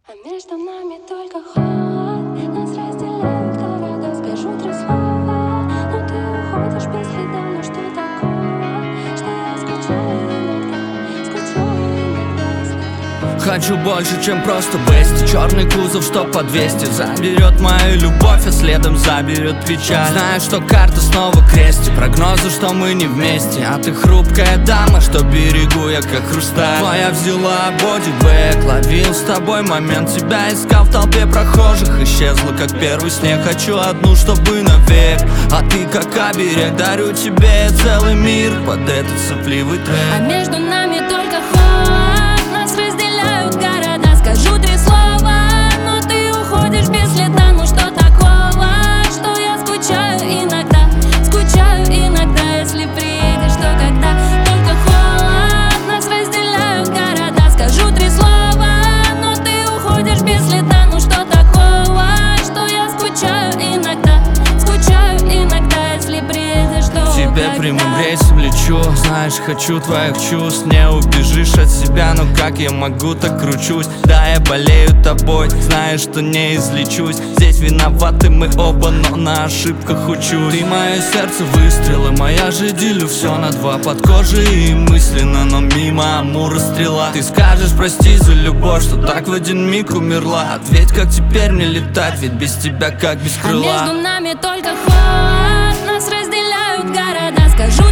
А между нами только холод. Нас разделяют города. Скажу 3 слова, но ты уходишь без следа. Ну что такого, что я скучаю иногда, если... Хочу больше, чем просто бести. Черный кузов, что по 200. Заберет мою любовь, а следом заберет печаль. Знаю, что карта снова крестит. Прогнозы, что мы не вместе. А ты хрупкая дама, что берегу я как хрусталь. Твоя взяла бодибэк. Ловил с тобой момент, тебя искал в толпе прохожих. Исчезла, как первый снег. Хочу одну, чтобы навек. А ты как оберег. Дарю тебе целый мир под этот сопливый трек. А между нами только холод. Нас разделяют города. Скажу 3 слова, но ты уходишь без следа. Ну что такого, что я скучаю иногда, если приедешь, то когда. Только холод. Нас разделяют города. Скажу 3 слова, но ты уходишь без следа. Ну что такого, что я скучаю иногда, если приедешь, то Тебе прямым рейсом лечу. Знаешь, хочу твоих чувств. Не убежишь от себя, но как я могу, так кручусь. Да, я болею тобой, знаешь, что не излечусь. Здесь виноваты мы оба, но на ошибках учусь. Ты мое сердце выстрелы, моя же делю все на 2. Под кожей и мысленно, но мимо Амура стрела. Ты скажешь прости за любовь, что так в один миг умерла. Ответь, как теперь мне летать, ведь без тебя как без крыла. А между нами только холод. Нас разделяют города. Скажу